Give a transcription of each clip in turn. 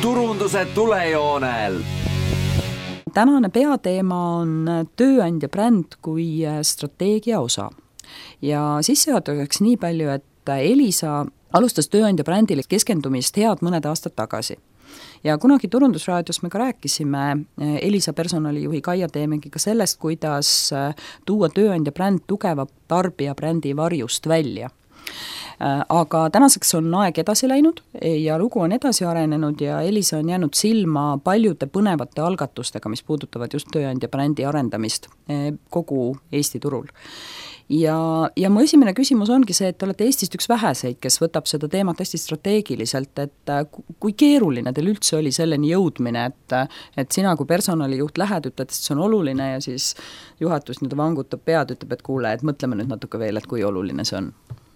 turunduse tulejoonel. Tänane peateema on tööandja bränd kui strateegia osa. Ja sissejuhatuseks nii palju, et Elisa alustas tööandja brändile keskendumist head mõned aastad tagasi. Ja kunagi Turundusraadios me ka rääkisime Elisa personalijuhi Kaia Teemengiga sellest, kuidas tuua tööandja bränd tugeva tarbija brändi varjust välja. Aga tänaseks on aeg edasi läinud ja lugu on edasi arenenud ja Elisa on jäänud silma paljude põnevate algatustega, mis puudutavad just tööandja brändi arendamist kogu Eesti turul. Ja mu esimene küsimus ongi see, et te olete Eestist üks väheseid, kes võtab seda teemat hästi strateegiliselt, et kui keeruline teil üldse oli selleni jõudmine, et sina kui personalijuht lähed, ütled, et see on oluline ja siis juhatus nüüd vangutab pead, ütleb, et kuule, et mõtleme nüüd natuke veel, et kui oluline see on.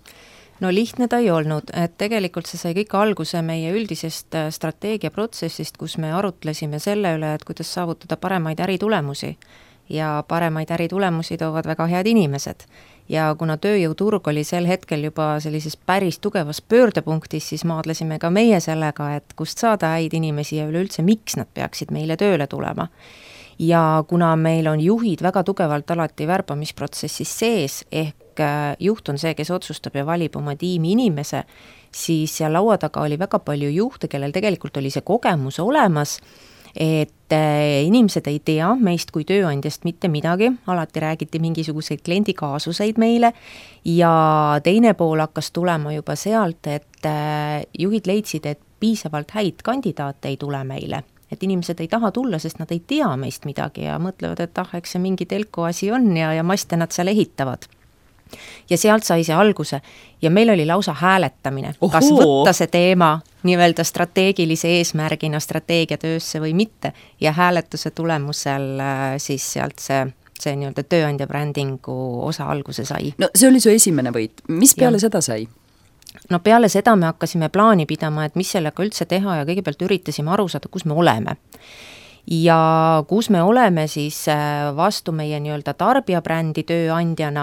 No lihtne ta ei olnud, et tegelikult see sai kõik alguse meie üldisest strateegiaprotsessist, kus me arutlesime selle üle, et kuidas saavutada paremaid äritulemusi. Ja paremaid äritulemusi toovad väga head inimesed. Ja kuna tööjõuturg oli sel hetkel juba sellises päris tugevas pöördepunktis, siis maadlesime ka meie sellega, et kust saada häid inimesi ja üleüldse miks nad peaksid meile tööle tulema. Ja kuna meil on juhid väga tugevalt alati värbamisprotsessis sees, ehk juht on see, kes otsustab ja valib oma tiimi inimese, siis seal laua taga oli väga palju juhte, kellel tegelikult oli see kogemus olemas, et inimesed ei tea meist kui tööandjast mitte midagi, alati räägiti mingisuguseid kliendikaasuseid meile ja teine pool hakkas tulema juba sealt, et juhid leidsid, et piisavalt häid kandidaate ei tule meile. Et inimesed ei taha tulla, sest nad ei tea meist midagi ja mõtlevad, et eks see mingi telko asi on ja maste nad seal ehitavad. Ja sealt sai see alguse ja meil oli lausa hääletamine, kas võtta see teema nii-öelda strateegilise eesmärgina strateegiatöösse või mitte ja hääletuse tulemusel siis sealt see nii-öelda tööandja brändingu osa alguse sai. No see oli su esimene võit, mis peale seda sai? No peale seda me hakkasime plaani pidama, et mis sellega üldse teha ja kõigepealt üritasime aru saada, kus me oleme. Ja kus me oleme siis vastu meie nii-öelda tarbijabrändi tööandjana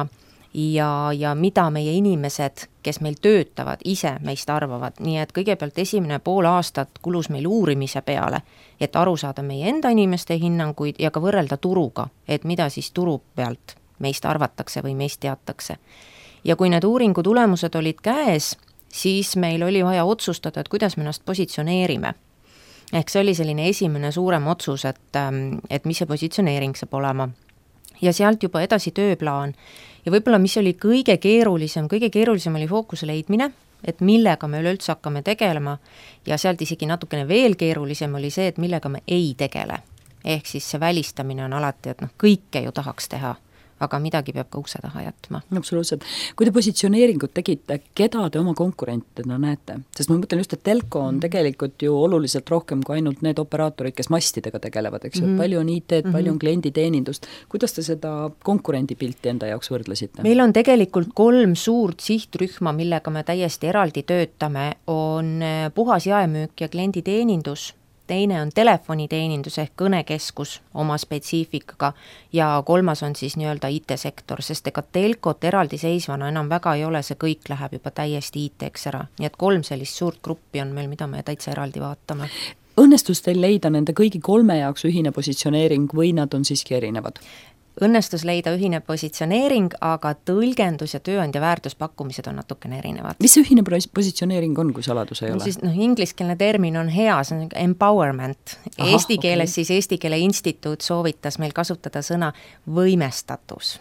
ja mida meie inimesed, kes meil töötavad, ise meist arvavad. Nii et kõigepealt esimene pool aastat kulus meil uurimise peale, et aru saada meie enda inimeste hinnanguid ja ka võrrelda turuga, et mida siis turu pealt meist arvatakse või meist teatakse. Ja kui need uuringu tulemused olid käes, siis meil oli vaja otsustada, et kuidas me ennast positsioneerime. Ehk see oli selline esimene suurem otsus, et mis see positsioneering saab olema. Ja sealt juba edasi tööplaan. Ja võib-olla mis oli kõige keerulisem oli fookuse leidmine, et millega me üleüldse hakkame tegelema ja sealt isegi natukene veel keerulisem oli see, et millega me ei tegele. Ehk siis see välistamine on alati, et kõike ju tahaks teha, aga midagi peab ka ukse taha jätma. Absoluutselt. Kui te positsioneeringut tegite, keda te oma konkurentidena näete? Sest ma mõtlen just, et telko on tegelikult ju oluliselt rohkem kui ainult need operaatorid, kes mastidega tegelevad, eks ju. Palju on IT-d, palju on klienditeenindust. Kuidas te seda konkurendipilti enda jaoks võrdlesite? Meil on tegelikult 3 suurt sihtrühma, millega me täiesti eraldi töötame, on puhas jaemüük ja klienditeenindus. Teine on telefoniteenindus ehk kõnekeskus oma spetsiifikaga ja 3 on siis nii-öelda IT-sektor, sest ega telkot eraldi seisvana enam väga ei ole, see kõik läheb juba täiesti IT-ks ära. Nii et 3 sellist suurt gruppi on meil, mida me täitsa eraldi vaatame. Õnnestus teil leida nende kõigi 3 jaoks ühine positsioneering või nad on siiski erinevad? Õnnestus leida ühine positsioneering, aga tõlgendus ja tööandja väärtuspakkumised on natukene erinevad. Mis see ühine positsioneering on, kui saladus ei ole? Siis, ingliskeelne termin on hea, see on empowerment. Eesti keeles siis Eesti Keele Instituut soovitas meil kasutada sõna võimestatus.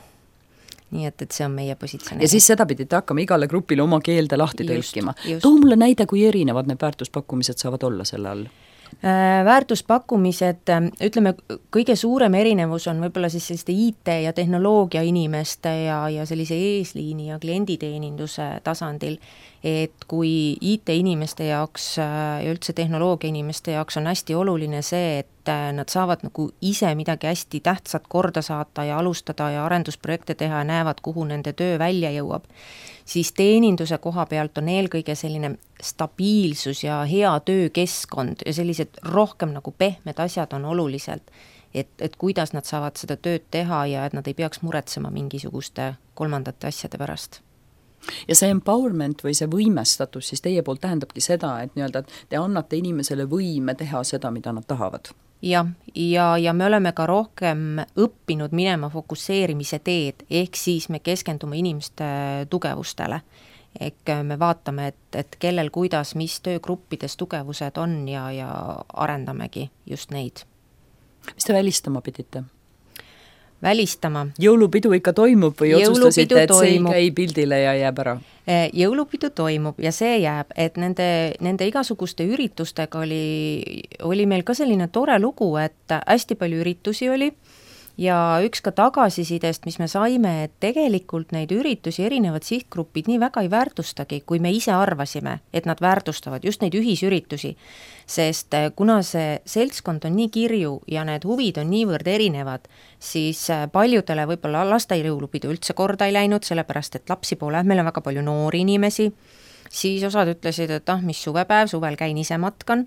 Nii et see on meie positsioneering. Ja siis seda pidite hakkama igale grupile oma keelde lahti tõlkima. Too mulle näide, kui erinevad need väärtuspakkumised saavad olla selle all. Väärtuspakkumised, ütleme, kõige suurem erinevus on võib-olla siis selliste IT ja tehnoloogia inimeste ja sellise eesliini ja klienditeeninduse tasandil, et kui IT inimeste jaoks ja üldse tehnoloogia inimeste jaoks on hästi oluline see, et nad saavad nagu ise midagi hästi tähtsat korda saata ja alustada ja arendusprojekte teha ja näevad, kuhu nende töö välja jõuab, siis teeninduse koha pealt on eelkõige selline stabiilsus ja hea töökeskkond ja sellised rohkem nagu pehmed asjad on oluliselt, et kuidas nad saavad seda tööd teha ja et nad ei peaks muretsema mingisuguste kolmandate asjade pärast. Ja see empowerment või see võimestatus siis teie poolt tähendabki seda, et nii-öelda te annate inimesele võime teha seda, mida nad tahavad? Ja me oleme ka rohkem õppinud minema fokusseerimise teed, ehk siis me keskendume inimeste tugevustele. Ehk me vaatame, et kellel kuidas, mis töögruppides tugevused on ja arendamegi just neid. Mis te välistama pidite? Välistama. Jõulupidu ikka toimub või otsustasite, et see ei käi pildile ja jääb ära? Jõulupidu toimub ja see jääb, et nende igasuguste üritustega oli meil ka selline tore lugu, et hästi palju üritusi oli ja üks ka tagasisidest, mis me saime, et tegelikult neid üritusi erinevad sihtgrupid nii väga ei väärtustagi, kui me ise arvasime, et nad väärtustavad just neid ühisüritusi, sest kuna see seltskond on nii kirju ja need huvid on niivõrd erinevad, siis paljudele võib-olla lastejõulupidu üldse korda ei läinud, sellepärast et lapsi pole, meil on väga palju noori inimesi, siis osad ütlesid, et mis suvepäev, suvel käin ise matkan,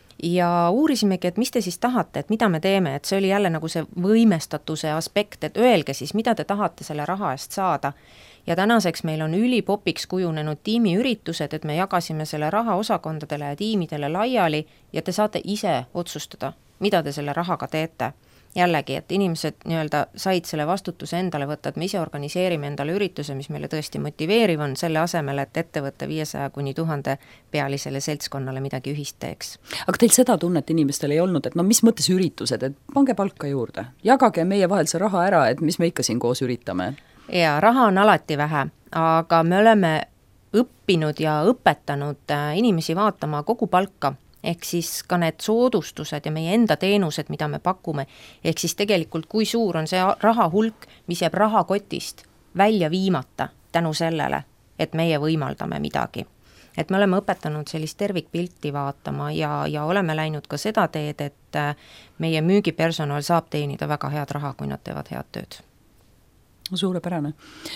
ja uurisimegi, et mis te siis tahate, et mida me teeme, et see oli jälle nagu see võimestatuse aspekt, et öelge siis, mida te tahate selle raha eest saada. Ja tänaseks meil on ülipopiks kujunenud tiimiüritused, et me jagasime selle raha osakondadele ja tiimidele laiali ja te saate ise otsustada, mida te selle rahaga teete. Jällegi, et inimesed nii-öelda said selle vastutuse endale võtta, et me ise organiseerime endale ürituse, mis meile tõesti motiveeriv on, selle asemel, et ettevõtte 500 kuni 1000 pealisele seltskonnale midagi ühist teeks. Aga teil seda tunnet inimestel ei olnud, et mis mõttes üritused, et pange palka juurde, jagage meie vahel see raha ära, et mis me ikka siin koos üritame? Ja raha on alati vähe, aga me oleme õppinud ja õpetanud inimesi vaatama kogu palka, ehk siis ka need soodustused ja meie enda teenused, mida me pakume, ehk siis tegelikult kui suur on see raha hulk, mis jääb rahakotist välja viimata tänu sellele, et meie võimaldame midagi. Et me oleme õpetanud sellist tervikpilti vaatama ja oleme läinud ka seda teed, et meie müügipersonal saab teenida väga head raha, kui nad teevad head tööd. Suurepärane.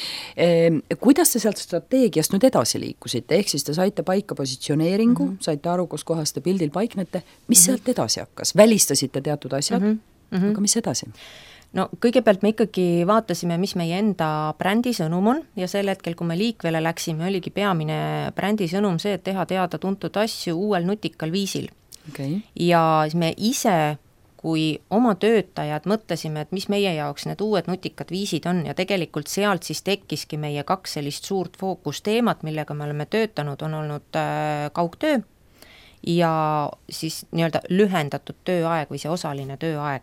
Kuidas te sealt strateegiast nüüd edasi liikusite? Ehk siis te saite paika positsioneeringu, saite aru, kus kohas te pildil paiknete. Mis sealt edasi hakkas? Välistasite teatud asjad, aga mis edasi? No kõigepealt me ikkagi vaatasime, mis meie enda brändi sõnum on ja sel hetkel, kui me liikvele läksime, oligi peamine brändi sõnum see, et teha teada tuntud asju uuel nutikal viisil. Okay. Ja me ise kui oma töötajad mõtlesime, et mis meie jaoks need uued nutikad viisid on ja tegelikult sealt siis tekkiski meie 2 sellist suurt fookusteemat, millega me oleme töötanud, on olnud kaugtöö ja siis nii-öelda lühendatud tööaeg või see osaline tööaeg.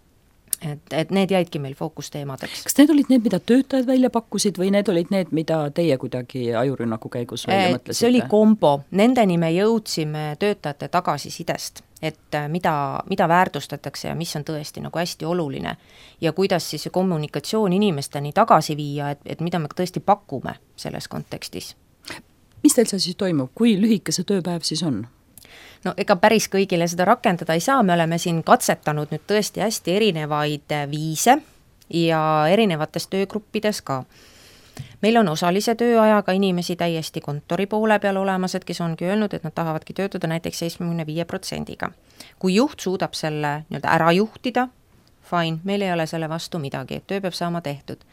Et need jäidki meil fookusteemadeks. Kas need olid need, mida töötajad välja pakkusid või need olid need, mida teie kuidagi ajurünnaku käigus välja mõtlesite? See oli kombo. Nendeni me jõudsime töötajate tagasisidest, et mida väärtustatakse ja mis on tõesti nagu hästi oluline ja kuidas siis kommunikatsioon inimesteni tagasi viia, et mida me tõesti pakume selles kontekstis. Mis teil see siis toimub? Kui lühike see tööpäev siis on? No ega päris kõigile seda rakendada ei saa, me oleme siin katsetanud nüüd tõesti hästi erinevaid viise ja erinevates töögruppides ka. Meil on osalise tööajaga inimesi täiesti kontori poole peal olemas, et kes ongi öelnud, et nad tahavadki töötada näiteks 75%-ga. Kui juht suudab selle nii-öelda ära juhtida, fine, meil ei ole selle vastu midagi, et töö peab saama tehtud.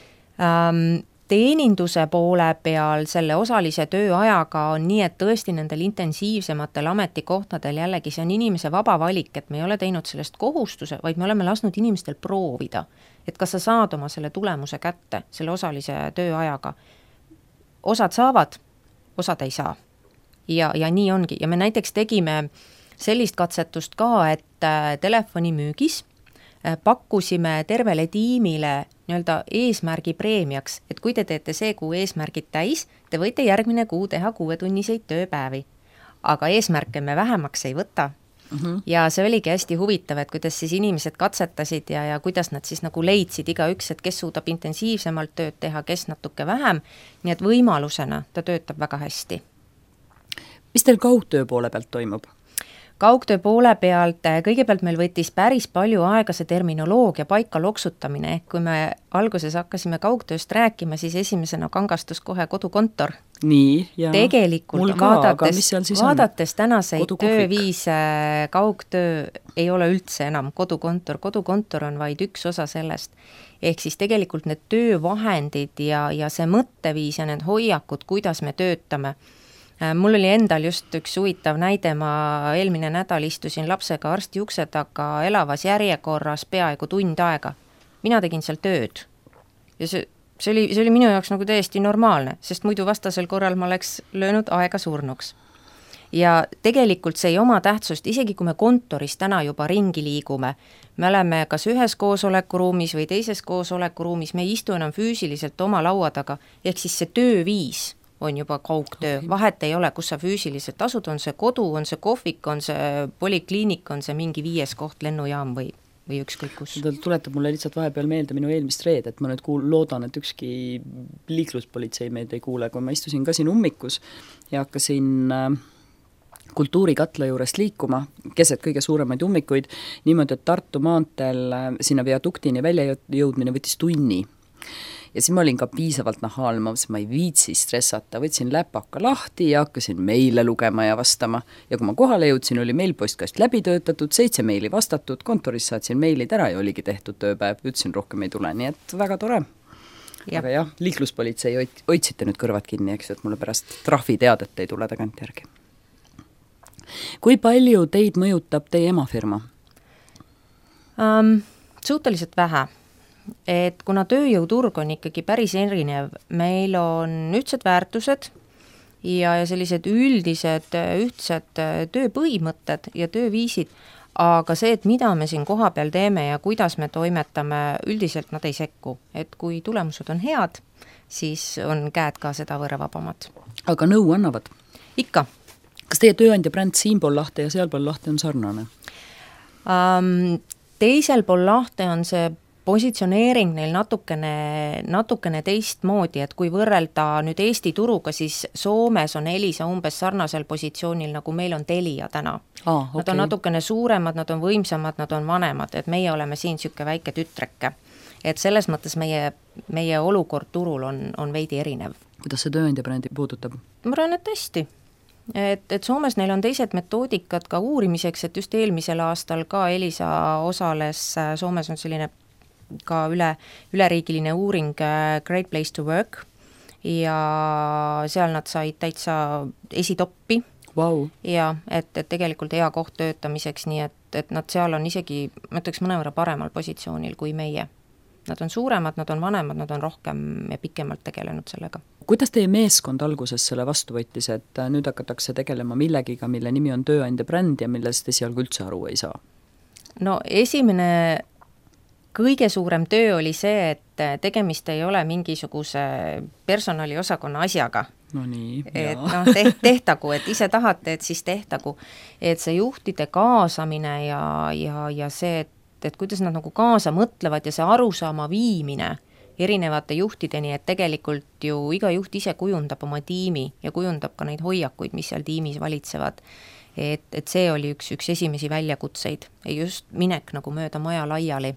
Teeninduse poole peal selle osalise tööajaga on nii, et tõesti nendel intensiivsematel ametikohtadel jällegi see on inimese vaba valik, et me ei ole teinud sellest kohustuse, vaid me oleme lasknud inimestel proovida, et kas sa saad oma selle tulemuse kätte, selle osalise tööajaga. Osad saavad, osad ei saa. Ja nii ongi. Ja me näiteks tegime sellist katsetust ka, et telefonimüügis pakkusime tervele tiimile nii-öelda eesmärgi preemiaks, et kui te teete see kuu eesmärgid täis, te võite järgmine kuu teha 6-tunniseid tööpäevi. Aga eesmärke me vähemaks ei võta. Ja see oligi hästi huvitav, et kuidas siis inimesed katsetasid ja kuidas nad siis nagu leidsid igaüks, et kes suudab intensiivsemalt tööd teha, kes natuke vähem, nii et võimalusena ta töötab väga hästi. Mis teil kaugtöö poole pealt toimub? kaugtöö poole pealt kõigepealt meil võttis päris palju aega see terminoloogia paika loksutamine, ehk kui me alguses hakkasime kaugtööst rääkima, siis esimesena kangastus kohe kodukontor. Nii, ja tegelikult vaadates tänaseid tööviise, kaugtöö ei ole üldse enam kodukontor on vaid üks osa sellest. Ehk siis tegelikult need töövahendid ja see mõtteviis ja need hoiakud, kuidas me töötame. Mul oli endal just üks huvitav näide, ma eelmine nädal istusin lapsega arsti ukse taga elavas järjekorras peaaegu tund aega. Mina tegin seal tööd ja see oli minu jaoks nagu täiesti normaalne, sest muidu vastasel korral ma oleks löönud aega surnuks. Ja tegelikult see ei oma tähtsust, isegi kui me kontoris täna juba ringi liigume, me oleme kas ühes koosolekuruumis või teises koosolekuruumis, me ei istu enam füüsiliselt oma laua taga, ehk siis see tööviis on juba kaugtöö, vahet ei ole, kus sa füüsiliselt asud, on see kodu, on see kohvik, on see polikliinik, on see mingi 5. koht, lennujaam või ükskõik kus. Ta tuletab mulle lihtsalt vahepeal meelde minu eelmist reed, et ma nüüd loodan, et ükski liikluspolitsei meid ei kuule, kui ma istusin ka siin ummikus ja hakkasin kultuurikatla juurest liikuma, keset kõige suuremaid ummikuid, niimoodi, et Tartu maanteel sinna viaduktini välja jõudmine võttis tunni. Ja siis ma olin ka piisavalt nahaalne, ma ei viitsi stressata, võtsin läpaka lahti ja hakkasin meile lugema ja vastama. Ja kui ma kohale jõudsin, oli meil postkast läbi töötatud, 7 meili vastatud, kontoris saatsin meilid ära ja oligi tehtud tööpäev, ütlesin rohkem ei tule, nii et väga tore. Aga jah, liikluspolitsei hoidsite nüüd kõrvad kinni, eks, et mulle pärast trahviteadet ei tule tagant järgi. Kui palju teid mõjutab teie emafirma? Suhteliselt vähe. Et kuna tööjõuturg on ikkagi päris erinev, meil on ühtsed väärtused ja sellised üldised ühtsed tööpõhimõtted ja tööviisid, aga see, et mida me siin koha peal teeme ja kuidas me toimetame, üldiselt nad ei sekku. Et kui tulemused on head, siis on käed ka seda võrra vabamad. Aga nõu annavad? Ikka. Kas teie tööandja bränd siinpool lahte ja sealpool lahte on sarnane? Teisel pool lahte on see positsioneering neil natukene teistmoodi, et kui võrrelda nüüd Eesti turuga, siis Soomes on Elisa umbes sarnasel positsioonil, nagu meil on Telia täna. Okay. Nad on natukene suuremad, nad on võimsamad, nad on vanemad, et meie oleme siin siuke väike tütreke. Et selles mõttes meie olukord turul on veidi erinev. Kuidas see tööandja brändi puudutab? Ma arvan, et hästi. Et Soomes neil on teised metoodikad ka uurimiseks, et just eelmisel aastal ka Elisa osales, Soomes on selline ka üleriigiline uuring Great Place to Work ja seal nad said täitsa esitoppi. Wow. Ja et tegelikult hea koht töötamiseks, nii et nad seal on isegi, ma ütleks, mõnevõrra paremal positsioonil kui meie. Nad on suuremad, nad on vanemad, nad on rohkem ja pikemalt tegelenud sellega. Kuidas teie meeskond alguses selle vastu võttis, et nüüd hakatakse tegelema millegiga, mille nimi on tööandja bränd ja millest esialgu üldse aru ei saa? No esimene kõige suurem töö oli see, et tegemist ei ole mingisuguse personaliosakonna asjaga. No nii, et tehtagu, et ise tahate, et siis tehtagu. Et see juhtide kaasamine ja see, et kuidas nad nagu kaasa mõtlevad ja see arusaama viimine erinevate juhtideni, et tegelikult ju iga juht ise kujundab oma tiimi ja kujundab ka neid hoiakuid, mis seal tiimis valitsevad. Et see oli üks esimesi väljakutseid ja just minek nagu mööda maja laiali.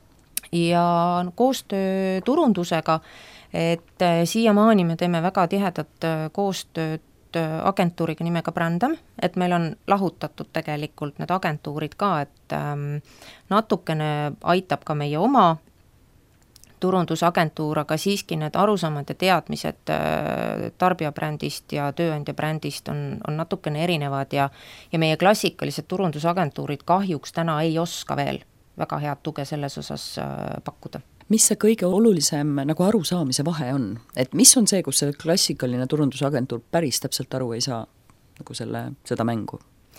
Ja koostöö turundusega, et siiamaani me teeme väga tihedat koostööd agentuuriga nimega Brandam, et meil on lahutatud tegelikult need agentuurid ka, et natukene aitab ka meie oma turundusagentuur, aga siiski need arusaamad ja teadmised tarbijabrändist ja tööandja brändist on natukene erinevad ja meie klassikalised turundusagentuurid kahjuks täna ei oska veel väga head tuge selles osas pakkuda. Mis see kõige olulisem nagu arusaamise vahe on? Et mis on see, kus see klassikaline turundusagentuur päris täpselt aru ei saa nagu seda mängu?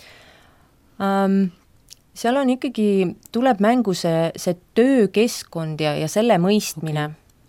Seal on ikkagi, tuleb mängu see töökeskkond ja selle mõistmine,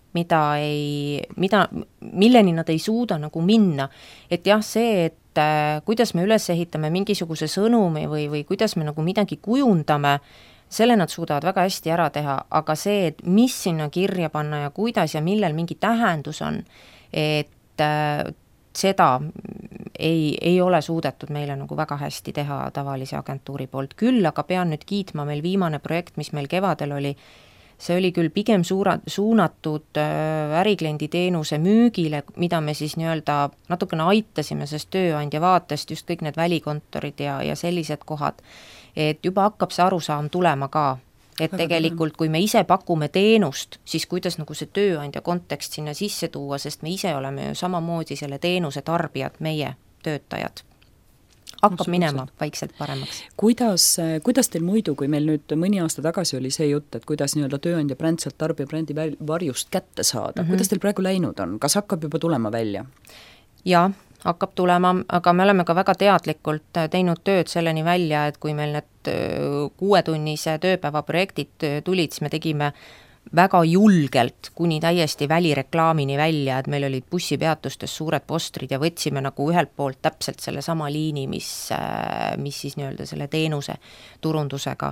milleni nad ei suuda nagu minna. Et jah, see, et kuidas me üles ehitame mingisuguse sõnumi või kuidas me nagu midagi kujundame, selle nad suudavad väga hästi ära teha, aga see, et mis sinna kirja panna ja kuidas ja millel mingi tähendus on, et seda ei ole suudetud meile nagu väga hästi teha tavalise agentuuri poolt. Küll aga pean nüüd kiitma, meil viimane projekt, mis meil kevadel oli, see oli küll pigem suunatud ärikliendi teenuse müügile, mida me siis nii-öelda natukene aitasime, sest tööandja vaatest just kõik need välikontorid ja sellised kohad, et juba hakkab see arusaam tulema ka, et väga tegelikult kui me ise pakume teenust, siis kuidas nagu see tööandja kontekst sinna sisse tuua, sest me ise oleme ju samamoodi selle teenuse tarbijad, meie töötajad. Hakkab minema vaikselt paremaks. Kuidas teil muidu, kui meil nüüd mõni aasta tagasi oli see jutt, et kuidas nii-öelda tööandja bränd sealt tarbijabrändi varjust kätte saada, kuidas teil praegu läinud on? Kas hakkab juba tulema välja? Jaa, hakkab tulema, aga me oleme ka väga teadlikult teinud tööd selleni välja, et kui meil need 6-tunnise tööpäeva projektid tulid, siis me tegime väga julgelt kuni täiesti välireklaamini välja, et meil olid bussipeatustes suured postrid ja võtsime nagu ühelt poolt täpselt selle sama liini, mis siis nii-öelda selle teenuse turundusega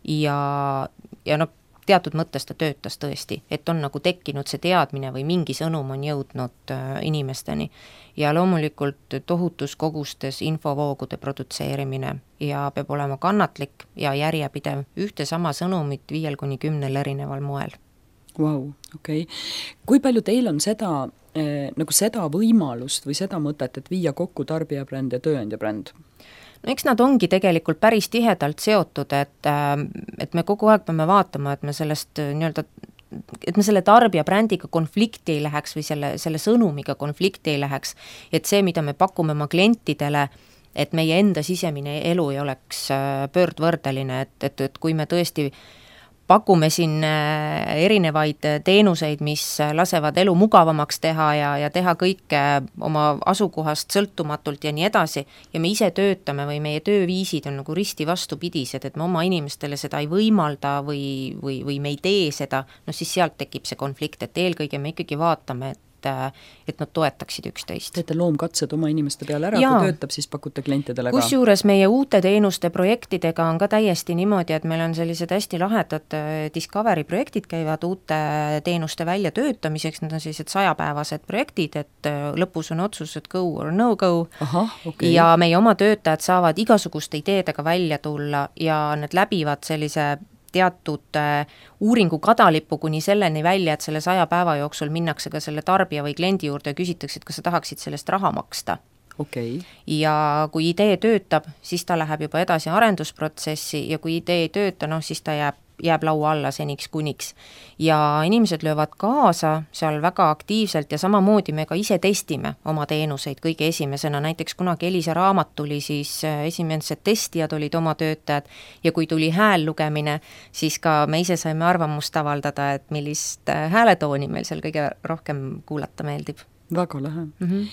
ja no teatud mõttes ta töötas tõesti, et on nagu tekkinud see teadmine või mingi sõnum on jõudnud inimesteni ja loomulikult tohutus kogustes infovoogude produtseerimine ja peab olema kannatlik ja järjepidev ühte sama sõnumit 5-10 erineval moel. Vau, okei. Kui palju teil on seda võimalust või seda mõtet, et viia kokku tarbijabränd ja tööandjabränd? No eks nad ongi tegelikult päris tihedalt seotud, et me kogu aeg peame vaatama, et me sellest nii-öelda et me selle tarbijabrändiga konflikti ei läheks või selle sõnumiga konflikti ei läheks, et see, mida me pakume oma klientidele, et meie enda sisemine elu ei oleks pöördvõrdeline, et kui me tõesti pakume siin erinevaid teenuseid, mis lasevad elu mugavamaks teha ja teha kõike oma asukohast sõltumatult ja nii edasi, ja me ise töötame või meie tööviisid on nagu risti vastupidised, et me oma inimestele seda ei võimalda või me ei tee seda, no siis sealt tekib see konflikt, et eelkõige me ikkagi vaatame, et nad toetaksid üksteist. Teete loomkatsed oma inimeste peale ära, kui töötab, siis pakute klientidele ka. Kusjuures meie uute teenuste projektidega on ka täiesti niimoodi, et meil on sellised hästi lahedad Discovery projektid käivad uute teenuste väljatöötamiseks, need on sellised 100-päevased projektid, et lõpus on otsus, et go or no go. Aha, okay. Ja meie oma töötajad saavad igasuguste ideedega välja tulla ja need läbivad sellise teatud uuringu kadalippu kuni selleni välja, et selle 100 päeva jooksul minnakse ka selle tarbija või kliendi juurde ja küsitakse, et kas sa tahaksid sellest raha maksta. Okay. Ja kui idee töötab, siis ta läheb juba edasi arendusprotsessi ja kui idee ei tööta, siis ta jääb laua alla seniks kuniks. Ja inimesed löövad kaasa seal väga aktiivselt ja samamoodi me ka ise testime oma teenuseid kõige esimesena. Näiteks kunagi Elisa raamat tuli, siis esimesed testijad olid oma töötajad ja kui tuli hääl lugemine, siis ka me ise saime arvamust avaldada, et millist hääletooni meil seal kõige rohkem kuulata meeldib. Väga lähe.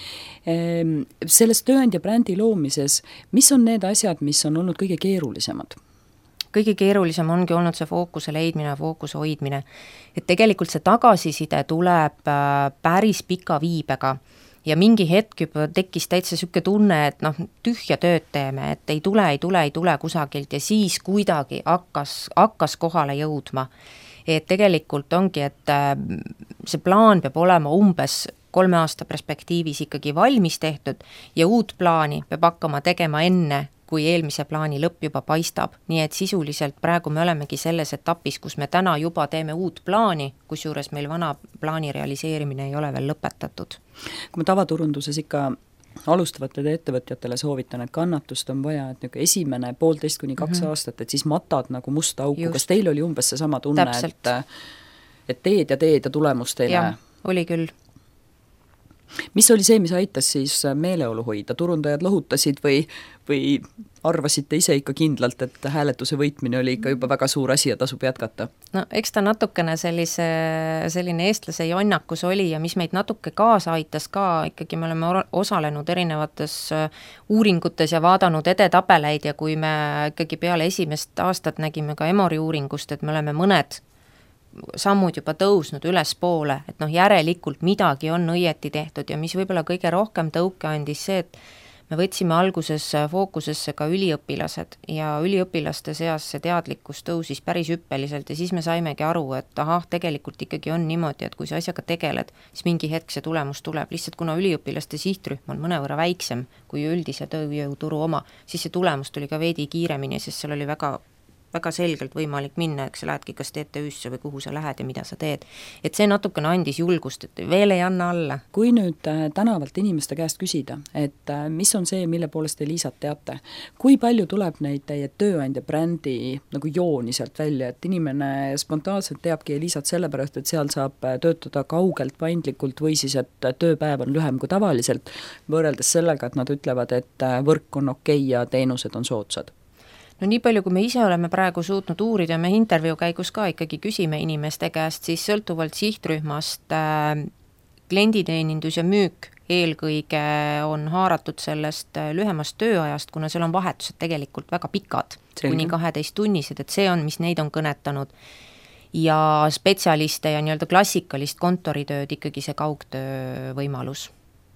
Selles tööandja brändi loomises, mis on need asjad, mis on olnud kõige keerulisemad? Kõige keerulisem ongi olnud see fookuse leidmine, fookuse hoidmine. Et tegelikult see tagasiside tuleb päris pika viibega ja mingi hetk juba tekkis täitsa selline tunne, et tühja tööd teeme, et ei tule kusagilt ja siis kuidagi hakkas kohale jõudma. Et tegelikult ongi, et see plaan peab olema umbes 3 aasta perspektiivis ikkagi valmis tehtud ja uut plaani peab hakkama tegema enne, kui eelmise plaani lõpp juba paistab. Nii et sisuliselt praegu me olemegi selles etapis, kus me täna juba teeme uut plaani, kusjuures meil vana plaani realiseerimine ei ole veel lõpetatud. Kui ma tavaturunduses ikka alustavatele ettevõtjatele soovitan, et kannatust on vaja, et esimene 1,5 kuni 2 aastat, et siis matad nagu musta auku. Kas teil oli umbes see sama tunne, et teed ja tulemust ei näe? Oli küll. Mis oli see, mis aitas siis meeleolu hoida? Turundajad lohutasid või arvasite ise ikka kindlalt, et hääletuse võitmine oli ikka juba väga suur asi ja tasub jätkata? No eks ta natukene selline eestlase jonnakus oli ja mis meid natuke kaasa aitas ka, ikkagi me oleme osalenud erinevates uuringutes ja vaadanud edetabeleid ja kui me ikkagi peale esimest aastat nägime ka Emori uuringust, et me oleme mõned sammud juba tõusnud üles poole, et järelikult midagi on õieti tehtud ja mis võib-olla kõige rohkem tõuke andis see, et me võtsime alguses fookusesse ka üliõpilased ja üliõpilaste seas see teadlikkus tõusis päris hüppeliselt ja siis me saimegi aru, et tegelikult ikkagi on niimoodi, et kui sa asjaga tegeled, siis mingi hetk see tulemus tuleb, lihtsalt kuna üliõpilaste sihtrühm on mõnevõrra väiksem kui üldise tööjõuturu oma, siis see tulemus tuli ka veidi kiiremini, sest seal oli väga selgelt võimalik minna, eks sa lähedki kas TTÜ-sse või kuhu sa lähed ja mida sa teed. Et see natukene andis julgust, et veel ei anna alla. Kui nüüd tänavalt inimeste käest küsida, et mis on see, mille poolest te Elisat teate, kui palju tuleb neid teie tööandja brändi nagu jooni sealt välja, et inimene spontaanselt teabki Elisat sellepärast, et seal saab töötada kaugelt, paindlikult või siis, et tööpäev on lühem kui tavaliselt, võrreldes sellega, et nad ütlevad, et võrk on okei ja teenused on soodsad? No nii palju, kui me ise oleme praegu suutnud uurida, me intervjuu käigus ka ikkagi küsime inimeste käest, siis sõltuvalt sihtrühmast klienditeenindus ja müük eelkõige on haaratud sellest lühemast tööajast, kuna seal on vahetused tegelikult väga pikad, kuni 12-tunnised, et see on, mis neid on kõnetanud. Ja spetsialiste ja nii-öelda klassikalist kontoritööd ikkagi see kaugtöö võimalus.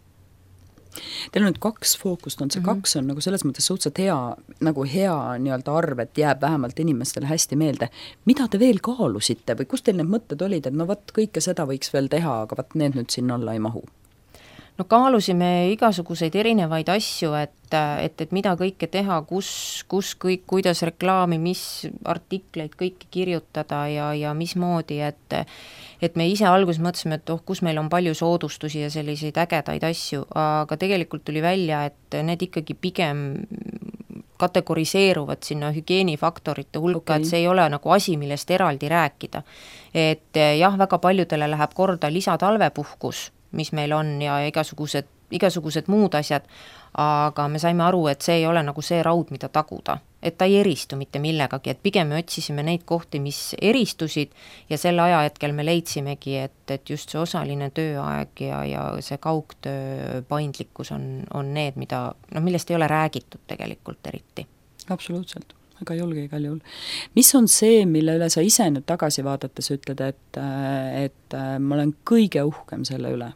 Teil on nüüd 2 fookust, on see 2 on nagu selles mõttes suhteliselt hea nii-öelda arv, et jääb vähemalt inimestele hästi meelde. Mida te veel kaalusite või kus teil need mõtted olid, et no kõike seda võiks veel teha, aga need nüüd siin alla ei mahu? No kaalusime igasuguseid erinevaid asju, et mida kõike teha, kus kõik, kuidas reklaami, mis artikleid kõike kirjutada ja mismoodi, et me ise alguses mõtlesime, et kus meil on palju soodustusi ja selliseid ägedaid asju, aga tegelikult tuli välja, et need ikkagi pigem kategoriseeruvad sinna hügieenifaktorite hulka, et see ei ole nagu asi, millest eraldi rääkida. Et jah, väga paljudele läheb korda lisatalvepuhkus, mis meil on ja igasugused muud asjad, aga me saime aru, et see ei ole nagu see raud, mida taguda. Et ta ei eristu mitte millegagi, et pigem me otsisime neid kohti, mis eristusid ja selle ajahetkel me leidsimegi, et just see osaline tööaeg ja see kaugtöö paindlikkus on need, millest ei ole räägitud tegelikult eriti. Absoluutselt. Väga julge igal juhul. Mis on see, mille üle sa ise nüüd tagasi vaadates ütled, et ma olen kõige uhkem selle üle?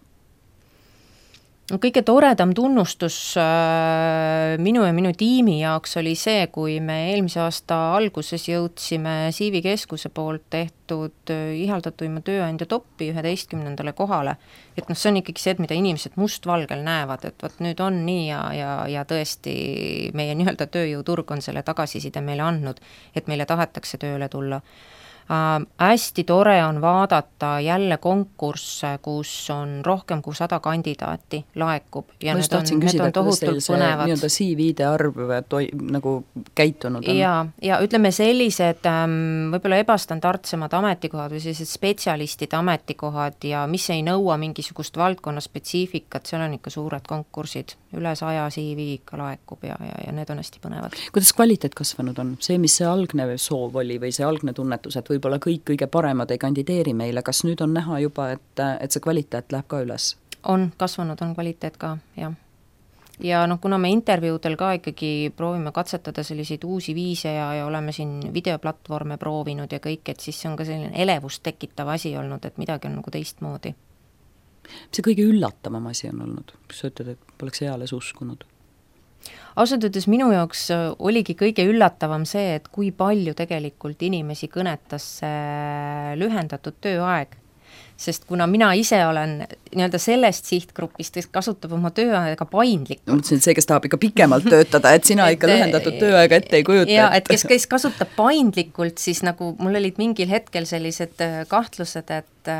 Kõige toredam tunnustus minu ja minu tiimi jaoks oli see, kui me eelmise aasta alguses jõudsime CV Keskuse poolt tehtud ihaldatuima tööandja toppi 11. kohale. Et see on ikkagi see, mida inimesed mustvalgel näevad, et võt nüüd on nii ja tõesti meie nii-öelda tööjõuturg on selle tagasiside meile andnud, et meile tahetakse tööle tulla. Hästi tore on vaadata jälle konkursse, kus on rohkem kui 100 kandidaati laekub ja ma need on küsida, tohutult põnevad. Nii-öelda CV-de arv nagu käitunud on. Ja ütleme sellised võib-olla ebastandardsemad ametikohad või sellised spetsialistide ametikohad ja mis ei nõua mingisugust valdkonna spetsiifikat, seal on ikka suured konkursid, üle 100 CV ikka laekub ja need on hästi põnevad. Kuidas kvaliteet kasvanud on? See, mis see algne soov oli või see algne tunnetus, et võib-olla kõik kõige paremad ei kandideeri meile, kas nüüd on näha juba, et see kvaliteet läheb ka üles? On kasvanud, on kvaliteet ka, jah. Ja kuna me intervjuudel ka ikkagi proovime katsetada selliseid uusi viise ja oleme siin videoplatvorme proovinud ja kõik, et siis see on ka selline elevust tekitav asi olnud, et midagi on nagu teistmoodi. See kõige üllatavam asi on olnud, kus sa ütled, et poleks eales uskunud? Ausalt ütles minu jaoks oligi kõige üllatavam see, et kui palju tegelikult inimesi kõnetas lühendatud tööaeg. Sest kuna mina ise olen nii-öelda sellest sihtgrupist, kes kasutab oma tööaega paindlikult. Ma mõtlesin, et see, kes tahab ikka pikemalt töötada, et sina ikka lühendatud tööaega ette ei kujuta. Ja, et kes kasutab paindlikult, siis nagu mul olid mingil hetkel sellised kahtlused,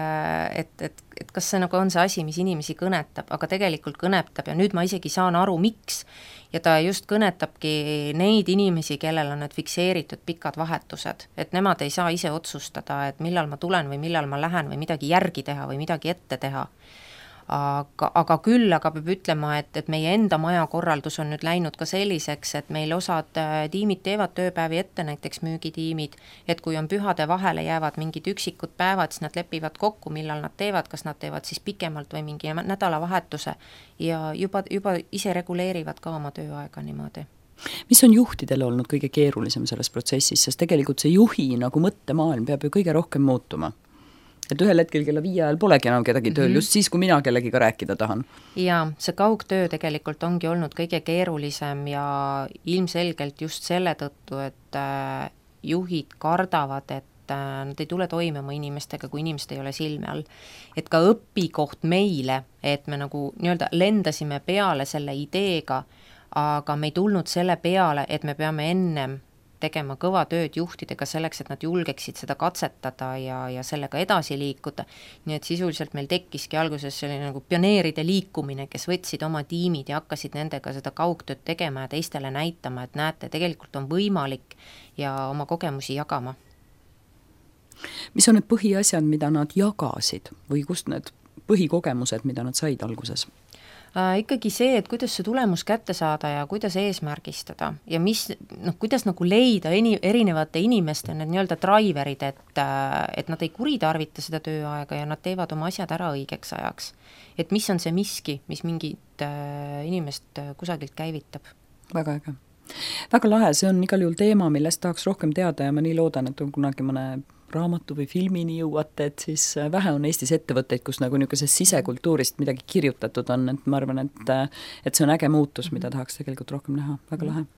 et kas see nagu on see asi, mis inimesi kõnetab, aga tegelikult kõnetab ja nüüd ma isegi saan aru, miks. Ja ta just kõnetabki neid inimesi, kellel on need fikseeritud pikad vahetused, et nemad ei saa ise otsustada, et millal ma tulen või millal ma lähen või midagi järgi teha või midagi ette teha. Aga peab ütlema, et meie enda majakorraldus on nüüd läinud ka selliseks, et meil osad tiimid teevad tööpäevi ette, näiteks müügitiimid, et kui on pühade vahele jäävad mingid üksikud päevad, siis nad lepivad kokku, millal nad teevad, kas nad teevad siis pikemalt või mingi nädalavahetuse ja juba ise reguleerivad ka oma tööaega niimoodi. Mis on juhtidel olnud kõige keerulisem selles protsessis, sest tegelikult see juhi nagu mõttemaailm peab ju kõige rohkem muutuma. Et ühel hetkel kella 5 ajal polegi enam kedagi tööl, just siis, kui mina kellegiga rääkida tahan. Jaa, see kaugtöö tegelikult ongi olnud kõige keerulisem ja ilmselgelt just selle tõttu, et juhid kardavad, et nad ei tule toime oma inimestega, kui inimesed ei ole silme all. Et ka õpikoht meile, et me nagu nii-öelda lendasime peale selle ideega, aga me ei tulnud selle peale, et me peame ennem tegema kõva tööd juhtidega selleks, et nad julgeksid seda katsetada ja sellega edasi liikuda. Nii et sisuliselt meil tekkiski alguses selline nagu pioneeride liikumine, kes võtsid oma tiimid ja hakkasid nendega seda kaugtööd tegema ja teistele näitama, et näete, tegelikult on võimalik ja oma kogemusi jagama. Mis on need põhiasjad, mida nad jagasid või kust need põhikogemused, mida nad said alguses? Ikkagi see, et kuidas see tulemus kätte saada ja kuidas eesmärgistada ja kuidas nagu leida erinevate inimeste need nii-öelda driverid, et nad ei kuritarvita seda tööaega ja nad teevad oma asjad ära õigeks ajaks. Et mis on see miski, mis mingit inimest kusagilt käivitab? Väga äge. Väga lahe, see on igal juhul teema, millest tahaks rohkem teada ja ma nii loodan, et on kunagi mõne raamatu või filmini jõuate, et siis vähe on Eestis ettevõtteid, kus nagu niisugusest sisekultuurist midagi kirjutatud on, et ma arvan, et see on äge muutus, mida tahaks tegelikult rohkem näha, väga lahe.